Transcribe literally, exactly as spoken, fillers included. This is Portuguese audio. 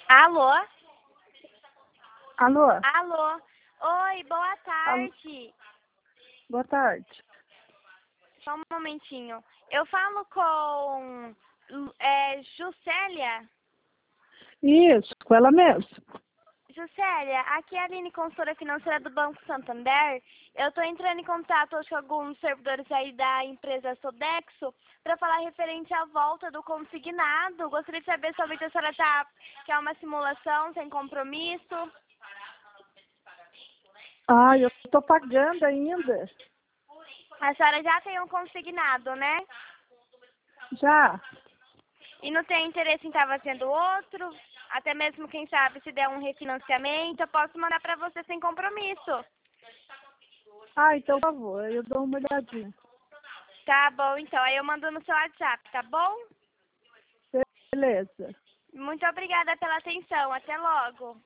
Alô? Alô? Alô? Oi, boa Alô? tarde. Boa tarde. Só um momentinho. Eu falo com é, Juscelia. Isso, com ela mesmo. Juscelia, aqui é a Aline, consultora financeira do Banco Santander. Eu estou entrando em contato hoje com alguns servidores aí da empresa Sodexo para falar referente à volta do consignado. Gostaria de saber se a senhora tá, quer uma simulação sem compromisso. Ah, eu tô pagando ainda. A senhora já tem um consignado, né? Já. E não tem interesse em estar fazendo outro? Até mesmo, quem sabe, se der um refinanciamento, eu posso mandar para você sem compromisso. Ah, então, por favor, eu dou uma olhadinha. Tá bom, então. Aí eu mando no seu WhatsApp, tá bom? Beleza. Muito obrigada pela atenção. Até logo.